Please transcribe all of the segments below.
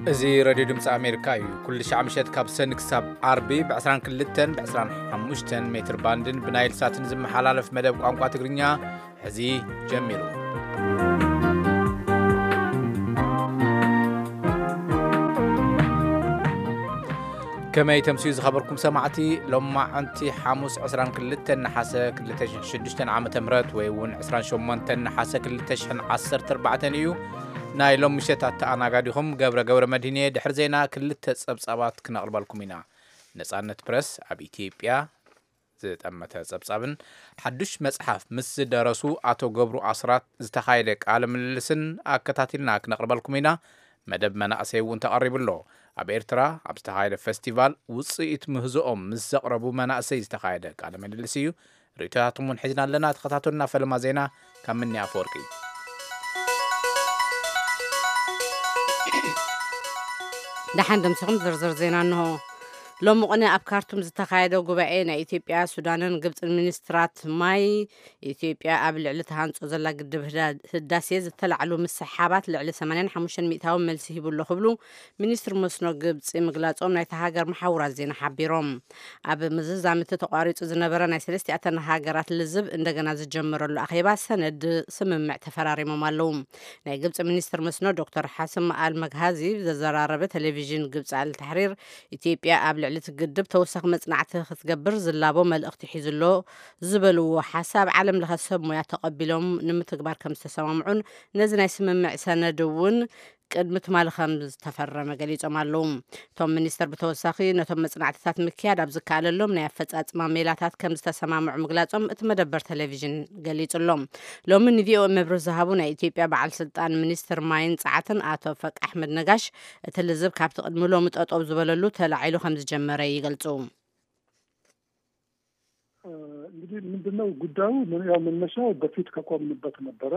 ازي راديو دمس امريكا كل شعب مشات كابسن كساب عربي ب 22 ب 25 متر باندن بنايل ساتن زم حلالف مدب قانقا تግርኛ هزي جميلو كما يتمسيو زخبركم سمعتي لما انتي حاموس 22 نحاسه 2006 عام تمرت ويون 28 نحاسه 2014 እዩ نايلوم مشتات أناقاديهم قبر مدينة دحر زينا كل تصبصابات كنقربالكم هنا نصانت برس اب إثيوبيا زت أمتا تصبصابن حدش مصحف مس درسو أتو قبرو أسرات زتخايدك عالم اللسن أكتاتلنا كنقربالكم هنا مدب مناقسيون تقرب له اب إرترا اب زتخايد فستيفال وصيت مهزؤم مس زقربو مناقسي زتخايدك عالم اللسيو ريتاتهم حزنا لنا تخطاتلنا فلما زينا كمني أفوركي دحين دمسكم زرزر زينا انه لو مقنا ابكارتم زتخايدو غباعينا ايثيوبيا سودانن ግብጽ ሚኒስትራት ማይ ኢትዮጵያ ኣብ ልዕሊ ተሃንጾ ዘላ ግድብ ህዳሴ ዝተላዕሉ መስሓባት ልዕሊ 85 ሚእታዊ መልሲ ሂብሉ ክብሉ ሚኒስትር መስኖ ግብጽ ምግላጾም ናይ ተሃገር መሓውራት ዜና ሓቢሮም ኣብ ምዝዛምት ተቋሪጹ ዝነበረ ናይ ሰለስቲኣተን ሃገራት ልዝብ እንደገና ዝጀመረሉ ኣኼባ ሰነድ ስምምዕ ተፈራሪሞም ኣለዉ ናይ ግብጽ ሚኒስትር መስኖ ዶክተር ሐሰን አልመግሃዚ ዘዘራረበ ቴሌቪዥን ግብጽ አልተሕሪር ኢትዮጵያ ኣብ ልዕሊ ትግድብ ተወሳኺ መጽናዕቲ ክትገብር ዝላቦ መልእኽቲ ሒዝሎ ዝበልዎ ሓሳብ ዓለም ለኸ ሰብ ሞያ ተቐቢሎም ንምትግባር ከም ዝተሰማምዑን ነዚ ናይ ስምምዕ ሰነድ እውን ቅድሚ ትማልኸም ዝተፈረመ ገሊጾም ኣለዉ ቶም ሚኒስተር ብተወሳኺ ነቶም መጽናዕትታት ምክያድ ኣብ ዝከኣለሎም ናይ ኣፈጻጽማ ሜላታት ከም ዝተሰማምዑ ምግላጾም እቲ መደበር ቴሌቪዥን ገሊጹሎም ሎሚ ንቪኦ መብርህ ዝሃቡ ናይ ኢትዮጵያ በዓል ስልጣን ሚኒስትር ማይን ጸዓትን ኣቶ ፈቅ ኣሕመድ ነጋሽ እቲ ልዝብ ካብቲ ቅድሚ ሎሚ ጠጠው ዝበለሉ ተላዒሉ ከም ዝጀመረ ይገልጹ እንግዲህ ምንድነው ጉዳዩ ያው መነሻው በፊት ከቆምንበት ነበረ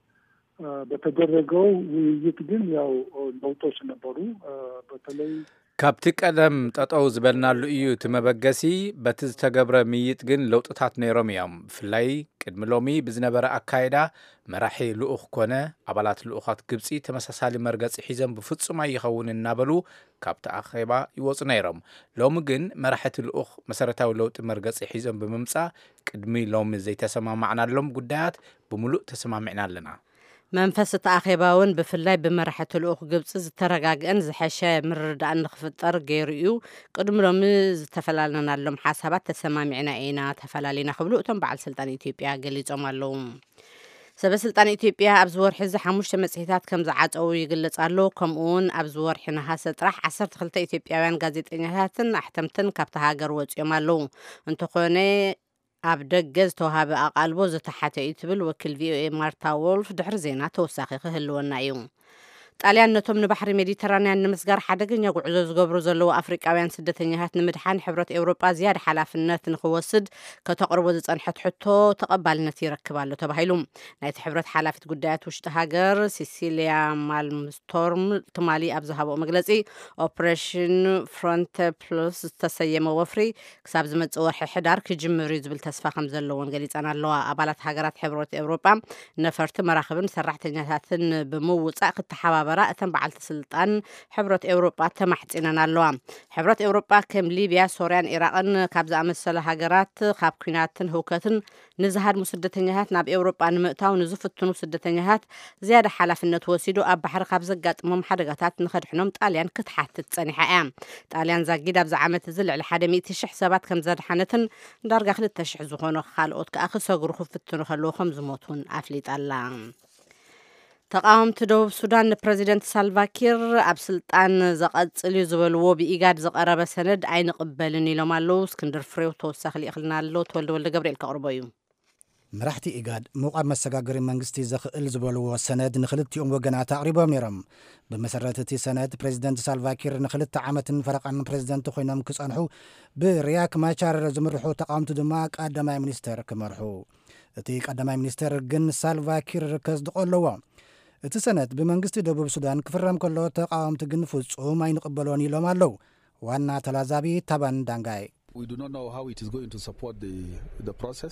በተደረገው ውይይት ግን ያው ለውጦች ነበሩ በተለይ ካብቲ ቀደም ጠጠው ዝበልናሉ እዩ ትመበገሲ በቲ ዝተገብረ ምይጥ ግን ለውጥታት ነይሮም እዮም ፍላይ ቅድሚ ሎሚ ብዝነበረ ኣካይዳ መራሒ ልኡኽ ኮነ ኣባላት ልኡኻት ግብጺ ተመሳሳሊ መርገጽ ሒዘን ብፍጹም ኣይኸውን እናበሉ ካብቲ ኣኼባ ይወፁ ነይሮም ሎሚ ግን መራሕቲ ልኡኽ መሰረታዊ ለውጢ መርገጽ ሒዘን ብምምጻእ ቅድሚ ሎሚ ዘይተሰማማዕናሎም ጉዳያት ብምሉእ ተሰማሚዕና ኣለና መንፈስ ተኣኼባውን ብፍላይ ብመራሕቲ ልኡኽ ግብጽ ዝተረጋግአን ዝሐሸ ምርዳእ ንኽፍጠር ገይሩ እዩ ቅድሚ ሎሚ ዝተፈላለናሎም ሓሳባት ተሰማሚዕና ኢና ተፈላለና ክብሉ እቶም በዓል ስልጣን ኢትዮጵያ ገሊጾም ኣለዉ ሰበስልጣን ኢትዮጵያ ኣብ ዝወርሒ እዚ 5 መጽሔታት ከም ዝዓጸው ይግለጽ ኣሎ ከምኡውን ኣብ ዝወርሒ ነሐሰ ጥራሕ 12 ኢትዮጵያውያን ጋዜጠኛታትን ኣሕተምትን ካብቲ ሃገር ወፂኦም ኣለዉ እንተኾነ ኣብ ደገ ዝተዋሃበ ኣቓልቦ ዝተሓተ እዩ ትብል ወኪል ቪኦኤ ማርታ ወልፍ ድሕሪ ዜና ተወሳኺ ክህልወና እዩ ጣልያን ነቶም ንባሕሪ ሜዲተራንያን ንምስጋር ሓደገኛ ጉዕዞ ዝገብሩ ዘለዉ ኣፍሪቃውያን ስደተኛታት ንምድሓን ሕብረት ኤውሮጳ ዝያዳ ሓላፍነት ንኽወስድ ከተቕርቦ ዝጸንሐት ሕቶ ተቐባልነት ይረክብ ኣሎ ተባሂሉ ናይቲ ሕብረት ሓላፊት ጉዳያት ውሽጢ ሃገር ሲሲሊያ ማልምስቶርም ትማሊ ኣብ ዝሃበኦ መግለጺ ኦፕሬሽን ፍሮንት ፕሉስ ዝተሰየመ ወፍሪ ክሳብ ዝመጽእ ወርሒ ሕዳር ክጅምር እዩ ዝብል ተስፋ ከም ዘለዎን ገሊጸን ኣለዋ ኣባላት ሃገራት ሕብረት ኤውሮጳ ነፈርቲ መራኽብን ሰራሕተኛታትን ብምውጻእ ክትሓባ እተን በዓልቲ ስልጣን ሕብረት ኤውሮጳ ተማሕጺነን ኣለዋ ሕብረት ኤውሮጳ ከም ሊብያ ሶርያን ኢራቅን ካብ ዝኣመሰለ ሃገራት ካብ ኩናትን ህውከትን ንዝሃድሙ ስደተኛታት ናብ ኤውሮጳ ንምእታው ንዝፍትኑ ስደተኛታት ዝያዳ ሓላፍነት ወሲዱ ኣብ ባሕሪ ካብ ዘጋጥሞም ሓደጋታት ንኸድሕኖም ጣልያን ክትሓትት ጸኒሓ እያ ጣልያን ዛጊድ ኣብዚ ዓመት እዚ ልዕሊ 100,000 ሰባት ከም ዘድሓነትን ዳርጋ 2,000 ዝኾኑ ካልኦት ከዓ ክሰግሩ ክፍትኑ ከለዉ ከም ዝሞቱን ኣፍሊጣላ ተቃውምቲ ደቡብ ሱዳን ፕሬዚደንት ሳልቫኪር ኣብ ስልጣን ዘቐጽል ዝበልዎ ብኢጋድ ዝቐረበ ሰነድ ኣይንቕበልን ኢሎም ኣለዉ እስክንድር ፍሬው ተወሳኺ ሊእኽልና ኣሎ ተወልደ ገብርኤል ከቕርቦ እዩ መራሕቲ ኢጋድ ምቋብ መሰጋገሪ መንግስቲ ዘኽእል ዝበልዎ ሰነድ ንኽልቲኦም ወገናት ኣቕሪቦም ነይሮም ብመሰረት እቲ ሰነድ ፕሬዚደንት ሳልቫኪር ንኽልተ ዓመትን ፈረቓን ፕሬዚደንት ኮይኖም ክጸንሑ ብሪያክ ማቻር ዝምርሑ ተቃውምቲ ድማ ቀዳማይ ሚኒስተር ክመርሑ እቲ ቀዳማይ ሚኒስተር ግን ሳልቫኪር ከስድቆ ኣለዎ እቲ ሰነድ ብመንግስቲ ደቡብ ሱዳን ክፍረም ከሎ ተቃወምቲ ግን ፍጹም ኣይንቕበሎን ኢሎም ኣለዉ ዋና ተላዛቢ ታባን ዳንጋይ We do not know how it is going to support the process.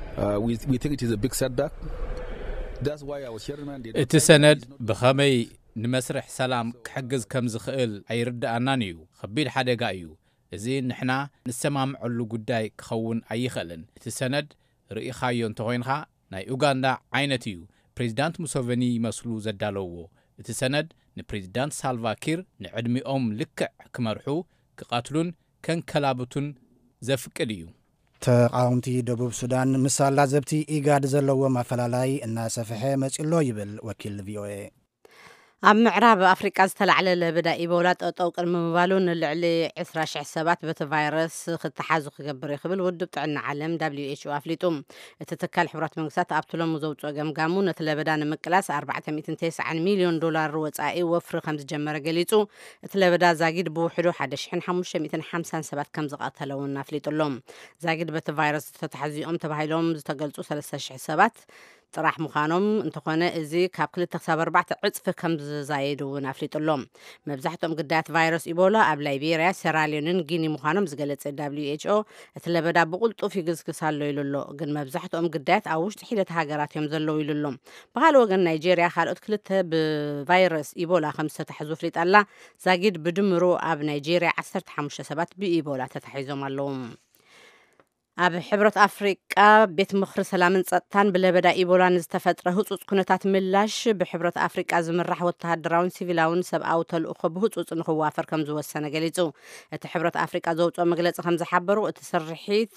We think it is a big setback. እቲ ሰነድ ብኸመይ ንመስርሕ ሰላም ክሕግዝ ከም ዝኽእል ኣይርዳእናን እዩ ከቢድ ሓደጋ እዩ እዚ ንሕና ንሰማምዐሉ ጉዳይ ክኸውን ኣይኽእልን እቲ ሰነድ ርኢኻዮ እንተኾይንኻ ናይ ኡጋንዳ ዓይነት እዩ ፕሬዚዳንት ሙሶቨኒ ይመስሉ ዘዳለውዎ እቲ ሰነድ ንፕሬዚዳንት ሳልቫኪር ንዕድሚኦም ልክዕ ክመርሑ ክቐትሉን ከንከላብቱን ዘፍቅድ እዩ ተቃውምቲ ደቡብ ሱዳን ምሳላ ዘብቲ ኢጋድ ዘለዎም አፈላላይ እናሰፍሐ መጽሎ ይብል ወኪል ቪኦኤ ኣብ ምዕራብ ኣፍሪቃ ዝተላዕለ ለበዳ ኢቦላ ጠጠው ቅድሚ ምባሉ ንልዕሊ 20,000 ሰባት በቲ ቫይረስ ክትሓዙ ክገብር ይኽብል ውድብ ጥዕና ዓለም WHO ኣፍሊጡ እቲ ትካል ሕቡራት መንግስታት ኣብትሎም ዘውፅኦ ገምጋሙ ነቲ ለበዳ ንምቅላስ $490 ሚልዮን ወጻኢ ወፍሪ ከም ዝጀመረ ገሊጹ እቲ ለበዳ ዛጊድ ብውሕዱ 1550 ሰባት ከም ዝቐተለውን ኣፍሊጡሎም ዛጊድ በቲ ቫይረስ ተተሓዚኦም ተባሂሎም ዝተገልጹ 3,000 ሰባት ጥራሕ ምዃኖም እንተኾነ እዚ ካብ 2-4 ዕጽፊ ከም ዝዛየዱ እውን ኣፍሊጡሎም መብዛሕትኦም ግዳያት ቫይረስ ኢቦላ ኣብ ላይቤሪያ ሴራሊዮንን ጊኒ ምዃኖም ዝገለጸ WHO እቲ ለበዳ ብቁልጡፍ ይግዝግሳሎ ኢሉሎ ግን መብዛሕትኦም ግዳያት ኣብ ውሽጢ ሒደት ሃገራት እዮም ዘለው ኢሉሎም ብኻልእ ወገን ናይጄርያ ካልኦት 2 ብቫይረስ ኢቦላ ከም ዝተታሕዙ ፍሊጣላ ዛጊድ ብድምሩ ኣብ ናይጄርያ 15 ሰባት ብኢቦላ ተታሒዞም ኣለዉ ኣብ ሕብረት ኣፍሪቃ ቤት ምኽሪ ሰላምን ጸጥታን ብለበዳ ኢቦላ ንዝተፈጥረ ህጹጽ ኩነታት ምላሽ ብሕብረት ኣፍሪቃ ዝምራሕ ወተሃደራውን ሲቪላውን ሰብኣዊ ተልእኾ ብህጹጽ ንኽዋፈር ከም ዝወሰነ ገሊጹ እቲ ሕብረት ኣፍሪቃ ዘውፅኦ መግለጺ ከም ዝሓበሩ እቲ ስርሒት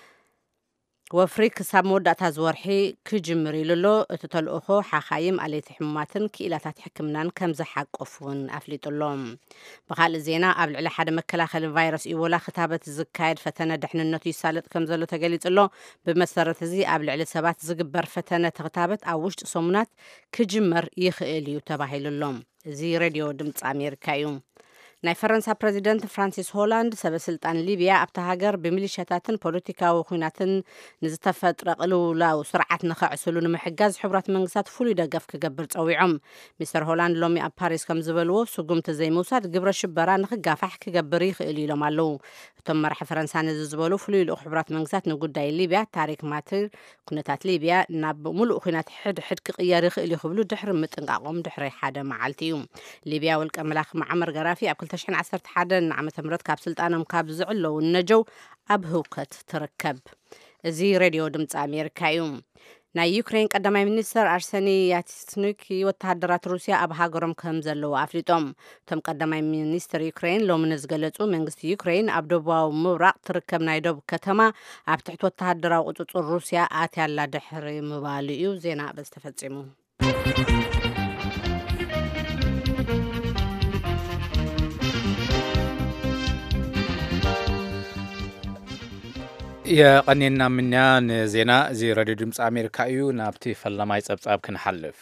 ወፍሪ ክሳብ መወዳእታ ዝወርሒ ክጅምር ኢሉሎ እቲ ተልእኾ ሓኻይም ኣለይቲ ሕሙማትን ክኢላታት ሕክምናን ከም ዝሓቆፉን ኣፍሊጡሎም ብኻልእ ዜና ኣብ ልዕሊ ሓደ መከላኸሊ ቫይረስ ኢቦላ ክታበት ዝካየድ ፈተነ ድሕንነቱ ይሳለጥ ከም ዘሎ ተገሊጹሎ ብመሰረት እዚ ኣብ ልዕሊ ሰባት ዝግበር ፈተነ ተኽታበት ኣብ ውሽጢ ሰሙናት ክጅመር ይኽእል እዩ ተባሂሉሎም እዚ ሬድዮ ድምፂ ኣሜሪካ እዩ ናይ ፈረንሳ ፕሬዚደንት ፍራንሲስ ሆላንድ ሰበስልጣን ሊቢያ ኣብታ ሃገር ብሚሊሻታትን ፖለቲካዊ ኩናትን ንዝተፈጥረ ቅልውላው ስርዓት ንኸዕስሉ ንምሕጋዝ ሕቡራት መንግስታት ፍሉይ ደገፍ ክገብር ፀዊዖም ሚስተር ሆላንድ ሎሚ ኣብ ፓሪስ ከም ዝበልዎ ስጉምቲ ዘይምውሳድ ግብረ ሽበራ ንኽጋፋሕ ክገብር ይኽእል ኢሎም ኣለዉ እቶም መራሒ ፈረንሳ ነዚ ዝበሉ ፍሉይ ልኡኽ ሕቡራት መንግስታት ንጉዳይ ሊቢያ ታሪክ ማትር ኩነታት ሊቢያ ናብ ሙሉእ ኩናት ሕድሕድ ክቕየር ይኽእል ይኽብሉ ድሕሪ ምጥንቃቖም ድሕሪ ሓደ መዓልቲ እዩ ሊቢያ ወልቀ መላኽ መዓመር ገራፊ ኣብ 2011 ዓመተ ምህረት ካብ ስልጣኖም ካብ ዝዕለው ነጀው ኣብ ህውከት ትርከብ እዚ ሬድዮ ድምፂ ኣሜሪካ እዩ ናይ ዩክሬን ቀዳማይ ሚኒስተር አርሰኒ ያትስኑክ ወተሃደራት ሩስያ ኣብ ሃገሮም ከም ዘለው ኣፍሊጦም እቶም ቀዳማይ ሚኒስተር ዩክሬን ሎሚ ዝገለጹ መንግስቲ ዩክሬን ኣብ ደቡባዊ ምብራቅ ትርከብ ናይ ደቡብ ከተማ ኣብ ትሕቲ ወተሃደራዊ ቁፅፅር ሩስያ ኣትያላ ድሕሪ ምባሉ እዩ ዜና በዝተፈጺሙ የቀኒና ምንያን ዜና እዚ ሬድዮ ድምፂ ኣሜሪካ እዩ ናብቲ ፈላማይ ጸብጻብ ክንሓልፍ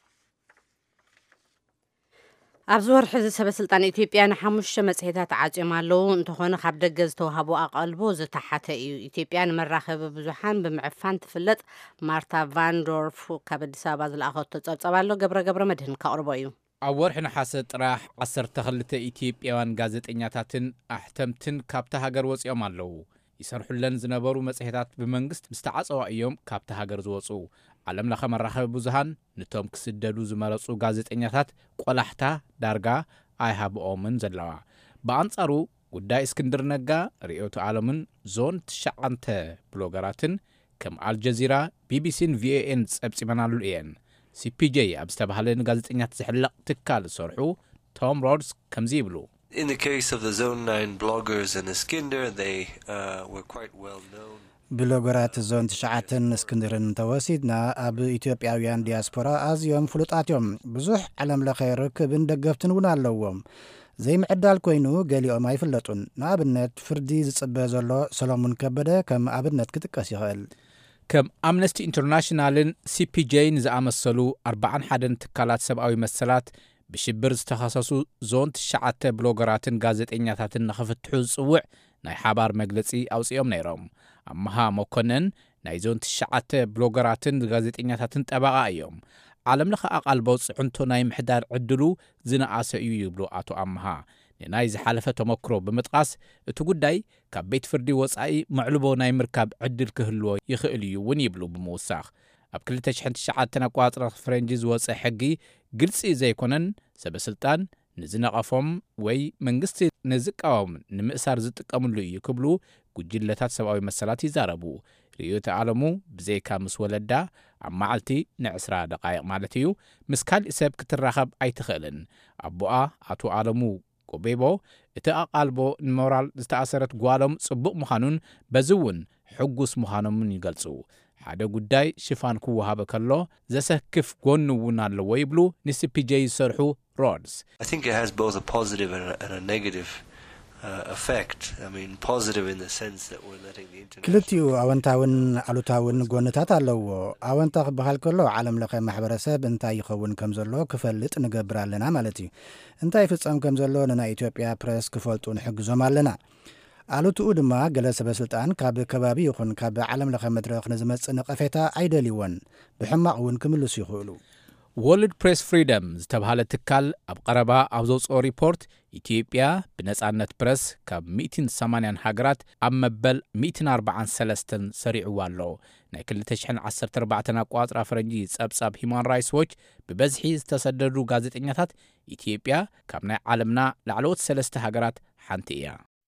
ኣብ ዝወርሒ ሰበስልጣን ኢትዮጵያ ንሓሙሽተ መጽሔታት ዓጽዮም ኣለዉ እንተኾነ ካብ ደገ ዝተዋህቦ ኣቐልቦ ዝተሓተ እዩ ኢትዮጵያ ንመራኸቢ ብዙሓን ብምዕፋን ትፍለጥ ማርታ ቫንዶርፍ ካብ ኣዲስ ኣበባ ዝለኣኸቶ ጸብጻብ ኣሎ ገብረ መድህን ካቕርቦ እዩ ኣብ ወርሒ ነሓሰ ጥራሕ 12 ኢትዮጵያውያን ጋዜጠኛታትን ኣሕተምትን ካብታ ሃገር ወፂኦም ኣለዉ ይሰርሑለን ዝነበሩ መጽሔታት ብመንግስት ምስተዓጸዋ እዮም ካብታ ሃገር ዝወፁ ዓለም ለኸ መራኸቢ ብዙሃን ነቶም ክስደዱ ዝመረጹ ጋዜጠኛታት ቆላሕታ ዳርጋ ኣይሃብኦምን ዘለዋ በኣንጻሩ ጉዳይ እስክንድር ነጋ ርኢዮቱ ዓለምን ዞን 9 ብሎገራትን ከም አልጀዚራ ቢቢሲን ቪኦኤን ጸብጺመናሉ እየን CPJ ኣብ ዝተባህለ ጋዜጠኛት ዝሕለቕ ትካል ዝሰርሑ ቶም ሮድስ ከምዚ ይብሉ In the case of the Zone 9 bloggers and Iskinder, they were quite well known. ብሎገራት ዞን 9 እስክንድርን ተወሲድና ኣብ ኢትዮጵያውያን ዲያስፖራ ኣዝዮም ፍሉጣት እዮም ብዙሕ ዓለም ለኸ ርክብን ደገፍትን እውን ኣለዎም ዘይምዕዳል ኮይኑ ገሊኦም ኣይፍለጡን ንኣብነት ፍርዲ ዝጽበ ዘሎ ሰሎሞን ከበደ ከም ኣብነት ክጥቀስ ይኽእል ከም ኣምነስቲ ኢንተርናሽናልን CPJን ዝኣመሰሉ 41 ትካላት ሰብኣዊ መሰላት ብሽብር ዝተኸሰሱ ዞን 9 ብሎገራትን ጋዜጠኛታትን ንኽፍትሑ ዝጽውዕ ናይ ሓባር መግለጺ ኣውፅኦም ነይሮም ኣመሃ መኮነን ናይ ዞን 9 ብሎገራትን ጋዜጠኛታትን ጠበቓ እዮም ዓለም ለኸ ኣቓልቦ ጽዕንቶ ናይ ምሕዳር ዕድሉ ዝነኣሰ እዩ ይብሉ ኣቶ ኣመሃ ንናይ ዝሓለፈ ተመክሮ ብምጥቃስ እቲ ጉዳይ ካብ ቤት ፍርዲ ወጻኢ መዕልቦ ናይ ምርካብ ዕድል ክህልዎ ይኽእል እዩ እውን ይብሉ ብምውሳኽ ኣብ 2009 ኣቋጽረ ፍረንጂ ዝወፀ ሕጊ ግልጺ ዘይኮነን ሰበስልጣን ንዝነቐፎም ወይ መንግስቲ ንዝቃወም ንምእሳር ዝጥቀምሉ እዩ ክብሉ ጉጅለታት ሰብኣዊ መሰላት ይዛረቡ ርዮተ ዓለሙ ብዘይካ ምስ ወለዳ ኣብ መዓልቲ ን20 ደቃይቕ ማለት እዩ ምስ ካልእ ሰብ ክትራኸብ ኣይትኽእልን ኣቦኣ ኣቶ ዓለሙ ጎቤቦ እቲ ኣቓልቦ ንሞራል ዝተኣሰረት ጓሎም ጽቡቕ ምዃኑን በዝውን ሕጉስ ምዃኖምን ይገልጹ ሓደ ጉዳይ ሽፋን ክወሃበ ከሎ ዘሰክፍ ጎኑ እውን ኣለዎ ይብሉ ንሲፒጄ ይሰርሑ ሮድስ I think it has both a positive and a negative effect. I mean positive in the sense that we're letting the internet ክልቲኡ ኣወንታውን ኣሉታውን ጎንታት ኣለዎ ኣወንታ ክበሃል ከሎ ዓለም ለኸ ማሕበረሰብ እንታይ ይኸውን ከም ዘሎ ክፈልጥ ንገብር ኣለና ማለት እዩ እንታይ ፍጻም ከም ዘሎ ንናይ ኢትዮጵያ ፕሬስ ክፈልጡ ንሕግዞም ኣለና ኣሉትኡ ድማ ገለ ሰበስልጣን ካብ ከባቢ ይኹን ካብ ዓለም ለኸ መድረኽ ንዝመጽእ ነቐፌታ ኣይደልይዎን ብሕማቕ እውን ክምልሱ ይኽእሉ ወርልድ ፕሬስ ፍሪደም ዝተባሃለ ትካል ኣብ ቀረባ ኣብ ዘውፅኦ ሪፖርት ኢትዮጵያ ብነጻነት ፕረስ ካብ 180 ሃገራት ኣብ መበል 143 ሰሪዕዋ ኣሎ ናይ 2014 ኣቋፅራ ፈረንጂ ጸብጻብ ሂማን ራይትስ ዎች ብበዝሒ ዝተሰደዱ ጋዜጠኛታት ኢትዮጵያ ካብ ናይ ዓለምና ላዕለዎት 3 ሃገራት ሓንቲ እያ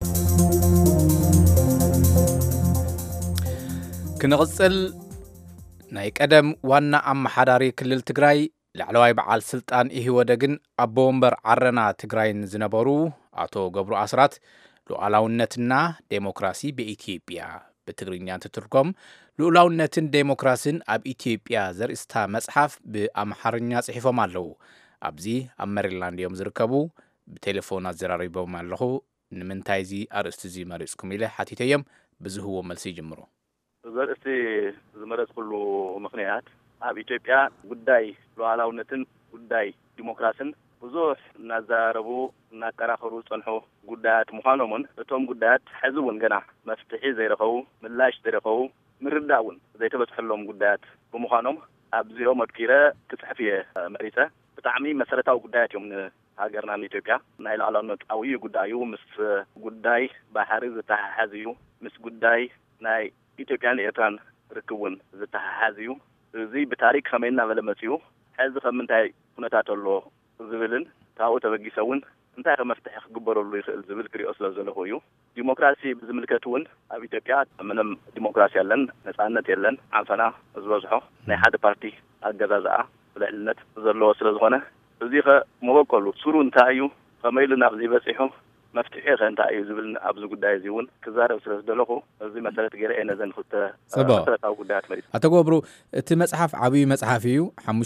ክንቕጽል ናይ ቀደም ዋና ኣመሓዳሪ ክልል ትግራይ ላዕለዋይ በዓል ስልጣን ኢህወደግን ኣቦ ወንበር ዓረና ትግራይን ዝነበሩ ኣቶ ገብሩ ኣስራት ሉዓላውነትና ዴሞክራሲ በኢትዮጵያ በትግርኛ ትርጉም ሉዓላውነትን ዴሞክራሲን ኣብ ኢትዮጵያ ዘርእስታ መጽሓፍ ብኣምሓርኛ ጽሒፎም ኣለዉ ኣብዚ ኣብ ሜሪላንድ እዮም ዝርከቡ ብቴሌፎን ኣዘራሪቦም ኣለኹ ንምንታይ እዚ ኣርእስቲ እዚ መሪጽኩም ኢለ ሓቲተዮም ብዝህዎ መልሲ ይጅምሩ ዘርእስቲ ዝመረጽኩሉ ምኽንያት ኣብ ኢትዮጵያ ጉዳይ ሉዓላውነትን ጉዳይ ዲሞክራሲን ብዙሕ እናዛረቡ እናከራኸሩ ጸንሑ ጉዳያት ምዃኖምን እቶም ጉዳያት ሕዚ እውን ገና መፍትሒ ዘይረኸቡ ምላሽ ዘይረኸቡ ምርዳእ እውን ዘይተበጽሐሎም ጉዳያት ብምዃኖም ኣብዚኦም ኣድኪረ ክጽሕፍ እየ መሪጸ ብጣዕሚ መሰረታዊ ጉዳያት እዮም ሃገርና ኢትዮጵያ ናይ ሉዓላውነት ዓብዪ ጉዳይ እዩ ምስ ጉዳይ ባሕሪ ዝተሓሓዝ እዩ ምስ ጉዳይ ናይ ኢትዮጵያን ኤርትራን ርክቡን ዝተሓሓዝ እዩ እዚ ብታሪክ ከመይ እናበለመፅ እዩ ሕዚ ከምንታይ ኩነታት ኣሎ ዝብልን ካብኡ ተበጊሰውን እንታይ ከመፍትሒ ክግበረሉ ይኽእል ዝብል ክሪኦ ስለ ዘለኹ እዩ ዲሞክራሲ ብዝምልከት እውን ኣብ ኢትዮጵያ ምንም ዲሞክራሲ የለን ነጻነት የለን ዓንፈና ዝበዝሖ ናይ ሓደ ፓርቲ ኣገዛዝኣ ብልዕልነት ዘለዎ ስለ ዝኾነ እዚ ከመበቀሉ ሱሩ እንታይ እዩ ከመይ ኢሉ ናብ ዝበፂሑ መፍትሒ እንታይ እዩ ዝብል ኣብዚ ጉዳይ እዚ እውን ክዛረብ ስለ ዝደለኹ እዚ መሰረት ገይረ ነዘን ክልተ መሰረታዊ ጉዳያት መሪፅ ኣቶ ገብሩ እቲ መጽሓፍ ዓብዪ መጽሓፍ እዩ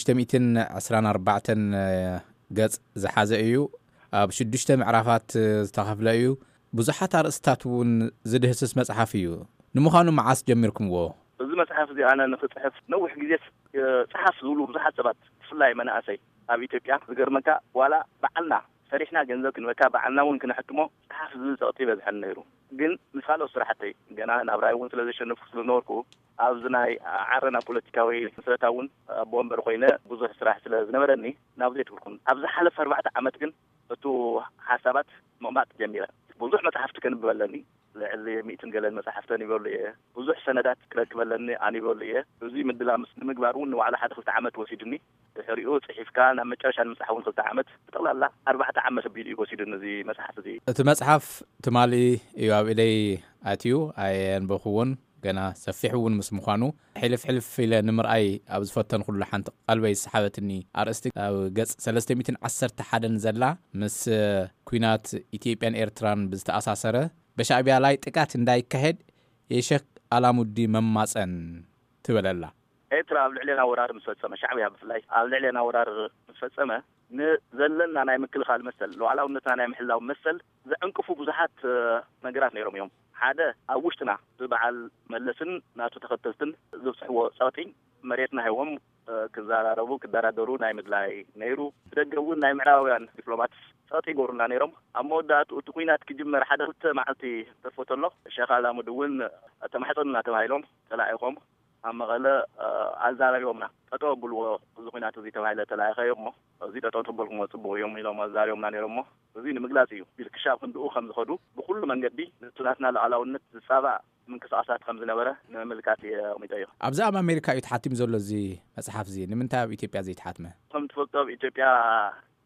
524 ገጽ ዝሓዘ እዩ ኣብ 6 ምዕራፋት ዝተኸፍለ እዩ ብዙሓት ኣርእስታት እውን ዝድህስስ መጽሓፍ እዩ ንምዃኑ መዓስ ጀሚርኩምዎ እዚ መጽሓፍ እዚ ኣነ ንክጽሕፍ ነዊሕ ግዜ ጽሓፍ ዝብሉ ብዙሓት ሰባት ብፍላይ መናእሰይ ኣብ ኢትዮጵያ ዝገርመካ ዋላ በዓልና ሰሪሕና ገንዘብ ክንበካ በዓልና እውን ክንሕትሞ ጽሓፍ ዝብል ፀቕጢ በዝሐን ነይሩ ግን ምስ ካልኦት ስራሕተይ ገና ናብራይ እውን ስለዘሸነፍኩ ስለዝነበርኩ ኣብዚ ናይ ዓረና ፖለቲካዊ መሰረታዊ እውን ኣቦ ወንበር ኮይነ ብዙሕ ስራሕ ስለ ዝነበረኒ ናብ ዘይትብልኩን ኣብዚ ሓለፈ 4 ዓመት ግን እቱ ሓሳባት ምቕማጥ ጀሚረ ብዙሕ መጽሓፍቲ ከንብበለኒ ልዕሊ 100 ገለን መጽሓፍተን ይበሉ እየ ብዙሕ ሰነዳት ክረክበለኒ ኣነ ይበሉ እየ እዚ ምድላ ምስ ንምግባር እውን ንዋዕላ 1 ዓመት ወሲድኒ ሕሪኡ ጽሒፍካ ናብ መጨረሻ ንምጽሓፍ እውን 2 ዓመት ብጠቕላላ 4 ዓመት ቢሉ ወሲድኒ እዚ መጽሓፍ እዚ እቲ መጽሓፍ ትማሊ እዩ ኣብ ኢለይ ኣትዩ ኣየንበኽውን ገና ሰፊሕ እውን ምስ ምዃኑ ሕልፍ ኢለ ንምርኣይ ኣብ ዝፈተን ኩሉ ሓንቲ ቀልበይ ሰሓበትኒ ኣርእስቲ ኣብ ገጽ 311 ዘላ ምስ ኩናት ኢትዮጵያን ኤርትራን ብዝተኣሳሰረ በሻዕቢያ ላይ ጥቃት እንዳይካሄድ የሸክ ኣላሙዲ መማፀን ትበለላ ኤርትራ ኣብ ልዕሊና ወራር ምስፈጸመ ሻዕቢያ ብፍላይ ኣብ ልዕሊና ወራር ምስፈጸመ ንዘለና ናይ ምክልኻል መሰል ሉዓላውነትና ናይ ምሕላው መሰል ዘዕንቅፉ ብዙሓት ነገራት ነይሮም እዮም ሓደ ኣብ ውሽጥና ዝበዓል መለስን ናቱ ተኸተልትን ዝብፅሕዎ ፀቕጢ መሬትና ሂቦም ክዘራረቡ ክደራደሩ ናይ ምድላይ ነይሩ ብደገ እውን ናይ ምዕራባውያን ዲፕሎማት ፀቕጢ ይገብሩና ነይሮም ኣብ መወዳእቱ እቲ ኩናት ክጅመር ሓደ 2 መዓልቲ ተርፎት ኣሎ ሸኽ ኣላሙዲ እውን ተማሕፀኑና ተባሂሎም ተላኢኾም ኣብ መቐለ ኣዛረቢዮምና ጠጠው ብልዎ እዚ ኩናት እዚ ተባሂለ ተላኢኸዮም እዚ ጠጠው ትበልኩሞ ፅቡቅ እዮም ኢሎም ኣዛሪቦምና ነይሮም እዚ ንምግላጽ እዩ ብልክሻብ ክንድኡ ከም ዝኸዱ ብኩሉ መንገዲ ንቱናትና ሉዓላውነት ዝፃባእ ምንቅስቃሳት ከም ዝነበረ ንምልካት የቕሚጦ እዩ ኣብዚ ኣብ ኣሜሪካ እዩ ተሓቲሙ ዘሎ እዚ መጽሓፍ እዚ ንምንታይ ኣብ ኢትዮጵያ ዘይተሓትመ ከም ትፈልጦ ኣብ ኢትዮጵያ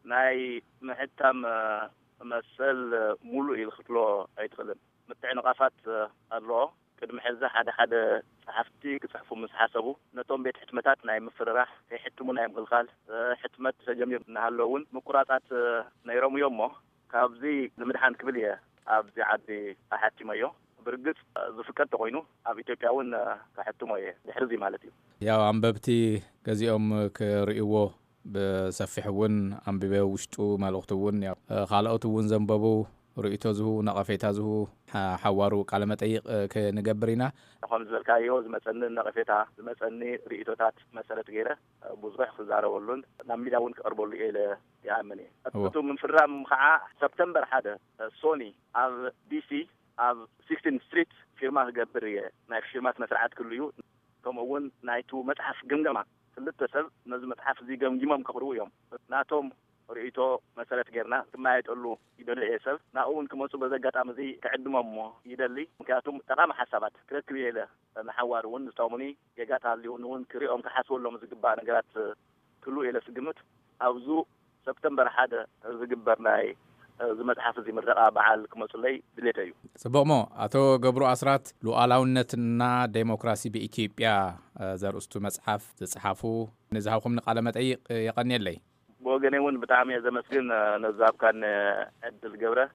ناي محتم مسل مولو يلخفلو أيتخلم متعين قافات الله قدم حزة حدا صحفتي كصحفو مسحاسبو نتوم بيت حتمتات ناي مفرراح في حتمو ناي مغلقال حتمت سجمير نهاللون مقراتات نايروم يومو كابزي زمدحان كبلية أبزي عادي أحاتي مايو برقص زفكات تقوينو أب إثيوبياون كحتو مايو دحرزي مالتي يا أنببتي كزيهم كرئيوه بسفحون أنببه وشتو مالوختون يا خالقتون زنببو رؤيته زهو نقفيته زهو حوارو كلمة أي كنجبرينا خمس الكايو زمسني نقفيتها زمسني رؤيتها مسألة غيره بوزرح في زارة ولون نعمل أون كأربول إلى يعمني أتوقع من فرام خاء سبتمبر هذا سوني على دي سي على 16 ستريت فيرما جبرية ناي فيرمات مسرعات كل يوم كم أون نايتو متحف جمجمة ثلاثة سنة نزل متحف زي جمجمة مكبرو يوم ناتهم رئيتو مسألة غيرنا ثم يتقولوا يدل يسف ناون كمسو بزقات عمزي كعدم أمه يدلي مكاتم تقام حسابات كركلي له محوار ون استومني يقات على ون كريهم كحسول لهم زقبار نقرات كله إلى سجمت أوزو سبتمبر هذا زقبرناي زمت حافظي مرقة بعال كمسو لي دليتيو سبقمو أتو قبرو أسرات لؤلاونتنا ديمقراسي بإثيوبيا زرستو مصحف تصحفو نزهاوكم نقالمت أي يقني لي بوغني ون بتعمي إذا مسكين نزاب كان عد الجبرة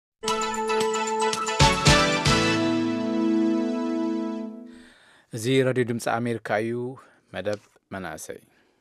زي راديو دمس أمريكايو مدب مناسي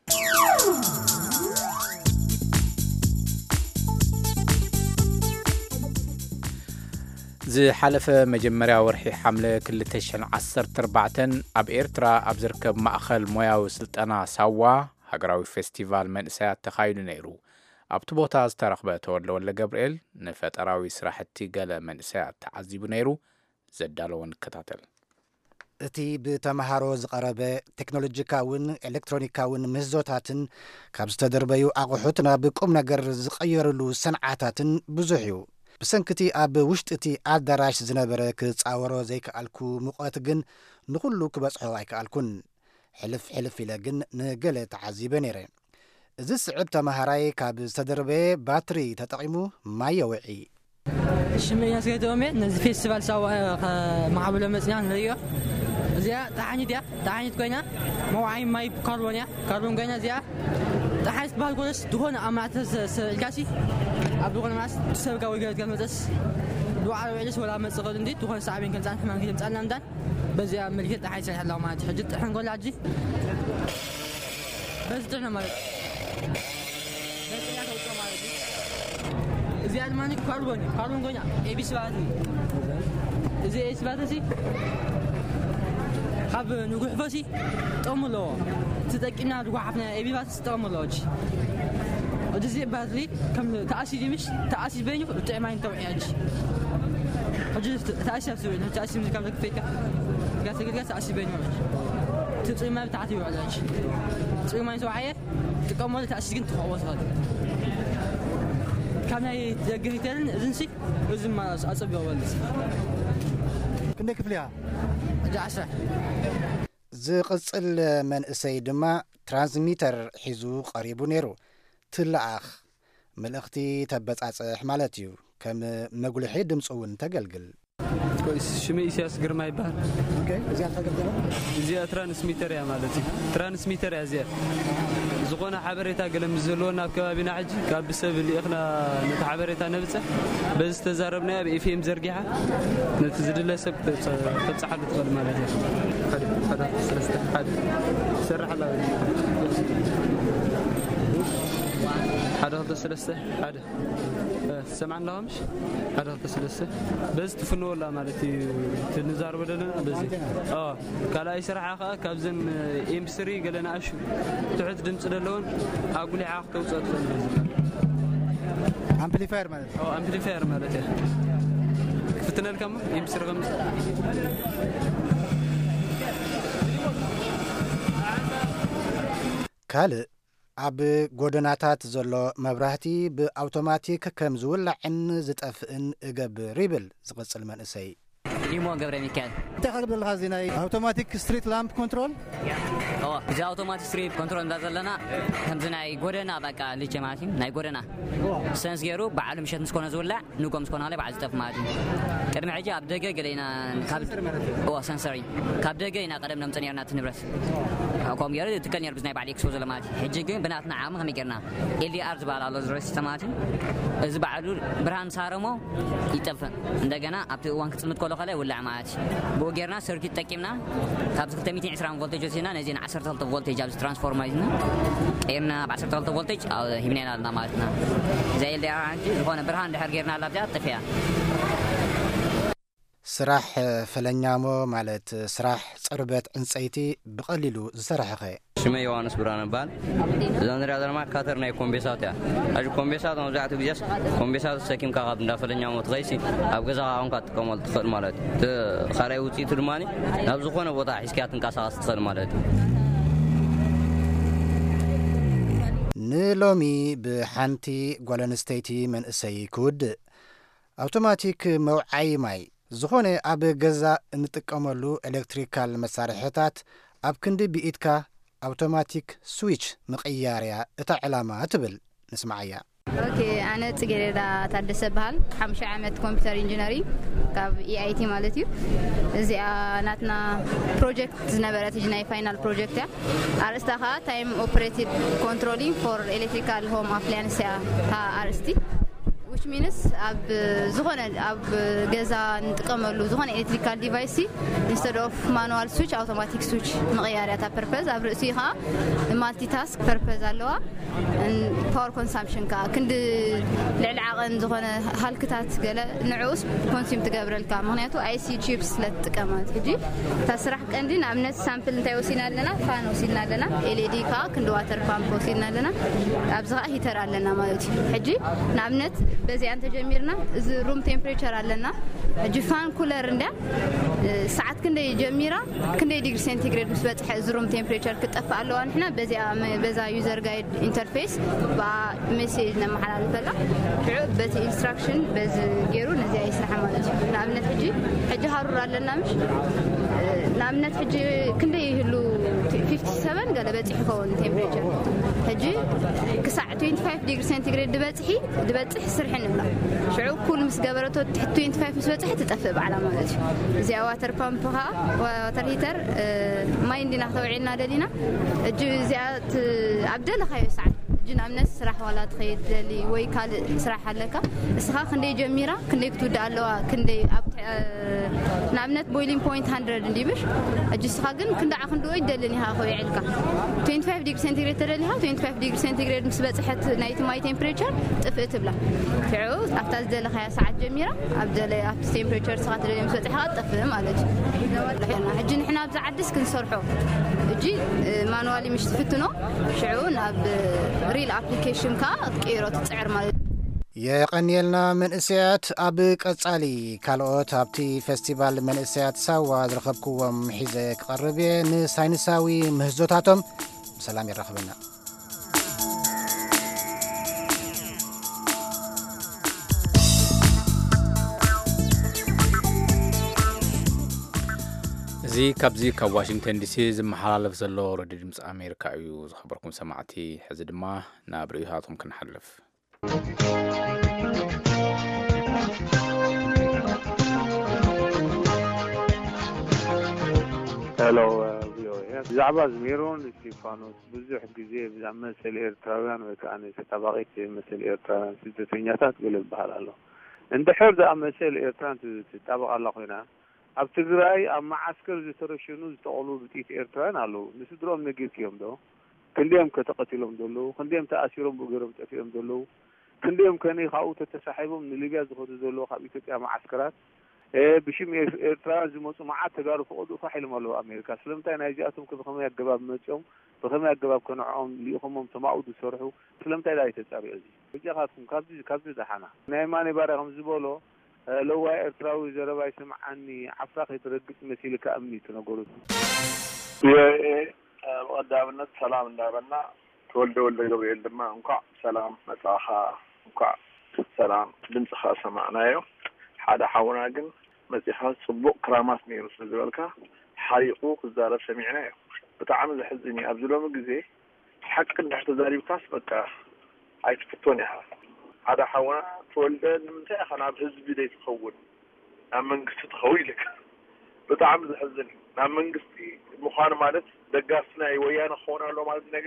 زي حلفة مجمريا ورحي حملة كل تشن 14 أب إيرترا أب زركب مأخل مويا وسلطنا سوا هاقراوي فيستيفال منسيات تخايلو نيرو أبتو بوتا استرخبه تولو ولا جبريل نفت أراوي سراحتي قال منسيات تعذيبو نيرو زدالو نكتاتل اتي بتمهارو زقربه تكنولوجيكاون الكترونيكاون مزوتاتن ካብ ዝተደርበዩ ኣቑሑትና ብቁም ነገር ዝቀየርሉ ሰንዓታትን ብዙሕዩ ብሰንክቲ ኣብ ውሽጢ ኣዳራሽ ዝነበረ ክጻወሮ ዘይከኣልኩ ሙቐት ግን ንኹሉ ክበጽሖ ኣይከኣልኩን ሕልፍ ኢለ ግን ንገለ ተዓዚበ ነይረ እዚ ስዕብ ተመሃራይ ካብ ዝተደርበ ባትሪ ተጠቂሙ ማይ የውዒ ሽመያ ስገዶሜ ነዚ ፌስቲቫል ሳዋ ማዕበሎ መጽናዕ ንሪዮ እዚኣ ጣዓኒት ኮይና መውዓይ ማይ ካርቦን ኮይና እዚኣ ጣሓይት በሃል ኮለስ ድኾነ ኣብ ማዕተ ስዕልካሲ ኣብ ድኾነ ማዕት ሰብጋ ወይ ገለት መፀስ ድዋዓለ ውዕልስ ወላ መፅእ ኸዱ እንዲ ድኾነ ሰዓቤን ከምፃን ሕማን ከምፃልና ምዳን በዚኣ መልክት ጣሓይት ሰሪሕ ኣለኹ ማለት ሕጂ ጥሕን ኮላ ሕጂ በዚ ጥሕነ ማለት በዚያ ከውፅኦ ማለት እዚኣ ድማኒ ካርቦን ኮይና ኤቢሲ ማለት እዚ ኤቢሲ ማለት خاب نروح فاسي تأمله تتأكدنا نروح عفنا أبي بس تأمله أجي أجزء بعدلي كم تأسيس مش تأسيس بيني وتعمين توعي أجي أجزء تأسيس سوي تأسيس من كم فيك قاس تأسيس بيني أجي تسوي ما بتعطيه على أجي تسوي ما يسوي عيه تكمل تأسيس كنت خواص هذا كان يتجهتين إذنسي إذن ما أصبح والدي كنك بليها جعشة زقصل من السيدما ترانسميتر حزو قريب نيرو تلعخ ملأختي تبت حمالتيو كم مقول حيد مصون تقلقل كويس شمي سياس قرماي بار اوكي زياد تقلقل زياد ترانسميتر يا مالتي ترانسميتر يا زياد زغونا حبريتا قلم زلونا بكبابنا عج كاب بسبب اللي اخنا نتحبريتا نبصح بس تزاربنا بإفيم زرقيحة نتزد الله سب تصحى تدخل مالتي هذا سلسلة حد سرح الله هذا سلسلة هذا سمعنا لهمش هذا سلسلة بس تفنوا ولا مالتي تنزار بدلنا بزي كلا يسرح أخا كابزن إمسري قالنا أشو تعد دمس لون أقول لي عاق توصل أمبليفاير مالتي أمبليفاير مالتي فتنا الكم إمسر غمس كالي ኣብ ጎደናታት ዘሎ መብራህቲ ብኣውቶማቲክ ከም ዝውላዕን ዝጠፍእን እገብር ይብል ዝቕጽል መንእሰይ ኢሞ ገብረ ሚካኤል انت قلب الغازيناي اوتوماتيك ستريت لامب كنترول إذا أوتوماتيك ستريت كنترول نازلنا هم زناي غورنا بقى اللي جماعتي ناي غورنا سنس غيرو بعد مشات نسكون زولع نقوم نسكون عليه بعد تف ماتي كرم عجي أبدأ قلينا كاب سنسري كاب دقينا قدمنا متنيرنا تنبرس قوم يرد تكلني ربزنا بعد يكسوز لماتي حجي بناتنا عام هم يقرنا اللي أرز بالله لزرس تماتي إذا بعدو برهان صارمو يتفن عندنا أبتدي وان كتمت كله خلاص ولا عماتي بوجرنا سيركت تكيمنا كاب 620 فولتج جسنا نزين 10 فولتج جاب ترانسفورمرنا إيرنا ب 10 فولتج أو هبنينا لنا ماتنا زي اللي عندي هون برهان ده حرقنا لابد طفيا سراح فلنيامو مالت سراح صربت انصيتي بقليلو زسرحخه شمي يوانس بران بال زندر هذا ما كاترنا كومبيسات يا اج كومبيسات نزعت بيس كومبيسات سكيم كغاب ندا فلنيامو تغيسي اب غزا اون كاتكمل تخل مالت خراي وتي ترماني نابز خونه بوتا حسكات انقاصاس تخل مالت نلومي بحنتي غولنستيتي من اسيكود اوتوماتيك موعي ماي زخونه اب غزا نتقملو الكتريكال مسارحታት اب كندي بيتكا اوتوماتيك سويتش مقياريا اتا علامه تبل نسمعيا اوكي انا تجريدا تادس بحال 5 عامات كمبيوتر انجينيرينج كاب اي اي تي مالتي زي ناتنا بروجكت زنبرت جناي فاينل بروجكت ارستها تايم اوبريتد كنترولينج فور الكتريكال هوم ابلاينس ها ارستي which means ab زغنا ab جزا نتقملو زغنا electrical device instead of manual switch automatic switch مغيارات purpose ab رأسيها multitask purpose اللوا power consumption كا كند العلاقة زغنا هالكتات جلا نعوس consume تقبل الكام هنياتو IC chips لتقمات هجي تسرح كندي نعمل sample نتوسينا لنا فان وسيلنا لنا LED كا كند water pump وسيلنا لنا ab زغا heater لنا مالتي هجي نعمل بزي أنت جميرنا روم تمبريتشر علىنا جفان كولر ندا ساعات كنا جميرة كنا ديجري سنتيغريد مثبت روم تمبريتشر كتقفى له نحنا بزا يوزر جايد انترفيس با مسج نمحل فلا بس انستراكشن بس جيرو نزي أي ساعة مالتي نعمل حجي هارور علىنا مش نعمل حجي كنا يهلو 57 قال بتحي كون تمبريتشر حجي كساعة 25 ديجري سنتيغريد دبتحي سرحنا شعوب كل مسجبرته تحت 25 مسبت حتى تفق على مالتي زي واتر بامبها واتر هيتر ما يندينا توعينا دلينا جزئات عبد الله خير سعد جنا من السرح ولا تخيل لي ويكال سرح لك اسخا خندي جميره كندي كتود الله كندي نعمنت بويلين بوينت 100 نديبش اجسخا كن كندا عخندو يدلني ها خوي علكا 25 ديجري سنتيغريد تدليها 25 ديجري سنتيغريد مسبت حت نايت ماي تمبريتشر طفئت بلا تعود افتاز دل خيا ساعه جميره ابدل اب تمبريتشر ساعه دل مسبت حت طفئ مالك احنا حجي نحنا بزعدس كنصرحو اجي مانوالي مش تفتنو شعون اب ريل ابليكيشن كا تقيرو تصعر مال يقنيلنا من اسيات اب قصالي كالوت ابتي فيستيفال من اسيات سوا درخبكم حيزك قربي نساينساوي مهزوتاتهم سلام يرخبنا زي كابزي كواشنطن دي سي زمحلالف زلو راديو دمص امريكا ايو زخبركم سمعتي حز دما نابريهاتهم كنحلف هلو زعبا زميرون ستيفانوس بزح جزيه بزعمل سل إيرتراويان وكأني ستباقيت مثل إيرتراويان سدتنياتات قلب بحال له عند حر ذا مثل إيرتران تتابع الله هنا اب تግራይ اب معسكر ዝተረሽኑ ዝተقلو بتيت إيرتران አሉ ንስድሮም ነጊርኪዮም ዶ ክንዲም ከተቀትሎም ደሎ ክንዲም ተኣሲሮም ብገሮም ጠፊኦም ደሎ ክንዲም ከኔ ካኡ ተተሳሒቦም ንሊብያ ዝኸዱ ደሎ ካብ ኢትዮጵያ معسكرات بشم إيرتران زموس معات تجارب فقدوا فحيل مالو أمريكا سلمتين هاجاتهم كبخمة الجباب متشوم بخمة الجباب كانوا عم ليخمهم تماعود وسرحوا سلمتين لا يتسابي أزي بجاهاتهم كابز دحنا نايماني بارهم زبولو لو إيرتراوي زربا يسمع عني عفراق يترقص مثيل كأمني تنقولوا ودابنا سلام دابنا تولد قبل الدماء انقع سلام متاخا انقع سلام بنصخا سمعناه حدا حاونا جن مسيحات صبوق كرامات نيرو سنزبالكا حريقو كزارب سمعنا بتعامل حزني أبزلو مجزي حق نحت زارب كاس بكا عايز فتوني هذا حوانا تولد من تأخنا بحزب بداية تخون نعم قصة خويلك بتعامل حزني نعم قصتي مخان مالت دقاسنا ويانا خونا لو مالت نقد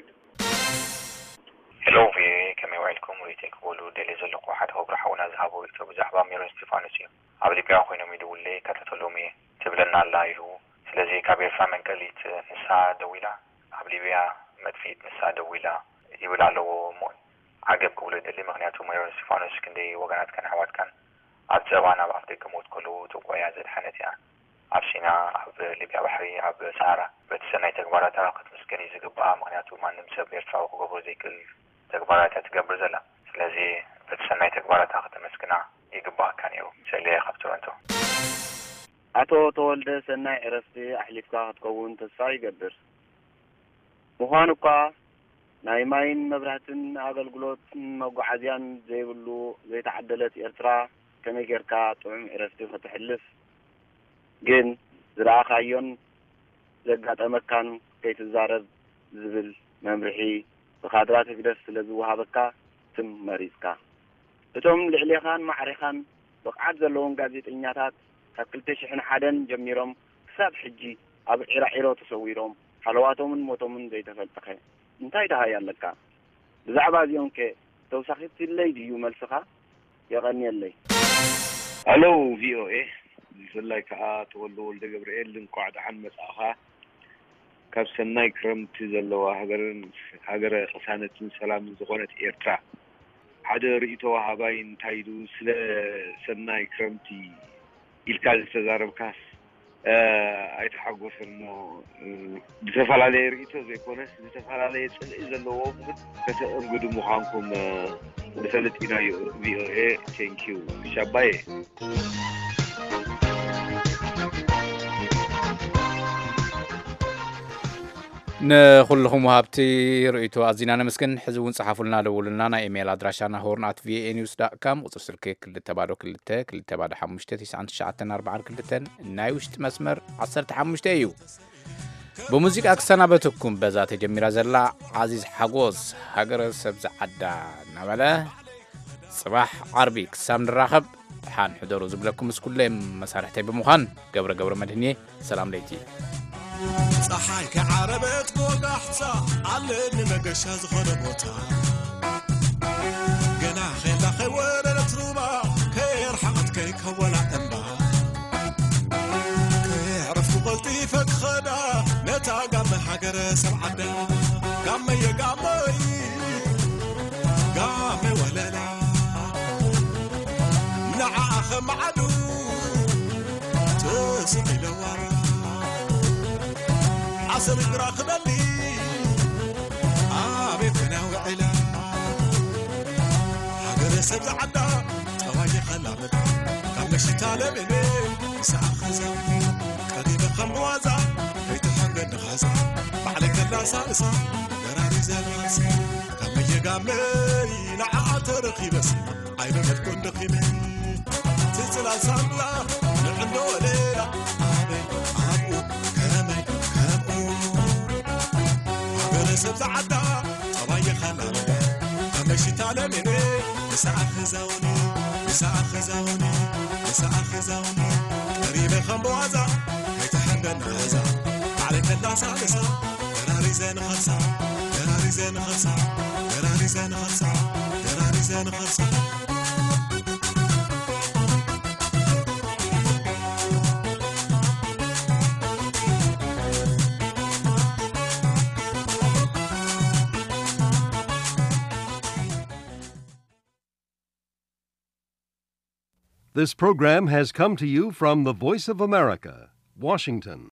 هلو في كما وعدكم ويتك بولو دلي زلق واحد هو برحونا ذهبوا يكتبوا زحبا ميرون ستيفانوسيو عبدي بيان خوينا ميدول لي كاتتلومي تبلنا اللايلو سلازي كابير فامن قليت نسا دويلة عبدي بيا مدفيت نسا دويلة يقول له مون عقب قولة دلي مغنياتو ميرون ستيفانوس كندي وغانات كان حوات كان عبد زبانا بعفدي كموت كلو تقوى يازد حنتيا عب سينا عب ليبيا بحري عب سارة بتسنى تقباراتها قد مسكني زقبها مغنياتو ما نمسب يرفعوا قبر زي كل تقباراتها تقبر زلا سلازي بتسنى تقباراتها قد مسكنا يقبها كان يو سليه خبتو انتو أتو تولد سنة عرفتي أحلفكا تكون تسعي قدر مخانوكا نايمين مبرهتن أغلقلوت موقعزيان زي بلو زي تعدلت إرترا كمي جيركا طعم عرفتي فتحلف جن زراخايون زقات أمكان كي تزارب زبل ممرحي بخادرات قدس لزوهابكا تم مريزكا اتوم لعليخان معرخان بقعد زلون قازيت إنياتات كلتش إحنا حدن جميرهم ساب حجي أب عيرو تصويرهم حلواتهم من موتهم زي تفلتقه انتهي ده هاي لك بزعبا زيون كي توسخت اللي ديو ملسخة يغني اللي هلو في او اي زلاي كات ولو ولد جبريل نقعد عن مساخه كاب سناي كرمت زلوا هاجر خسانه سلام زغونت ايرترا حدا ريتو هاباين تايدو سلا سناي كرمتي الكال تزارب كاس አይተሐጎስ ነው በተፈላለየ ርኢቶ ዘይኮነስ በተፈላለየ ጽልኢ ዘለዎ ከተእንግዱ ምዃንኩም ለሰለጥናዮ ቪኦኤ ቴንክ ዩ ሻባይ نخلهم وهابتي رؤيتو أزينا نمسكن حزبون صحافلنا دولنا نا إيميل أدراشنا horn@vanews.com وتصل كل تبادو كل تبادو حمشتة 9 كل نايوشت مسمر 15 يو بموسيقى أكسنا بتكون بذات جميرة زلا عزيز حقوز هاجر سبز عدا نبلا صباح عربي كسام الراخب حان حضروا زبلكم كل مسارحتي بمخان قبر مدهني سلام ليتي صحاي كعربت قوقحتا علني مقشا زخون موتا قنا خيلا خيوان التروبا كيرحقت كيكولا انبا كيعرفو قلطيفك خدا نتا قام حقر سبعدا قامي وللا نعاخ معدو تسقي لورا عصر براخ دلي بيتنا وعلا حقر سبز عدا طواجي خلامت قمشي تالمني ساعة خزاني قريبا خموازا بيت الحق النخازا بعلك الله سالسا قراري زلاسي قمي نعات رقي بس عينو تكون دقيمي تلسلا ساملا نعنو ليلة عابو كرامي سبز عدا طبايا خلامي قمشي تالمني ساعة خزاوني قريبا خموازا بيت الحق النخازا بعلك الله سالسا قراري زين خلصا This program has come to you from the Voice of America, Washington.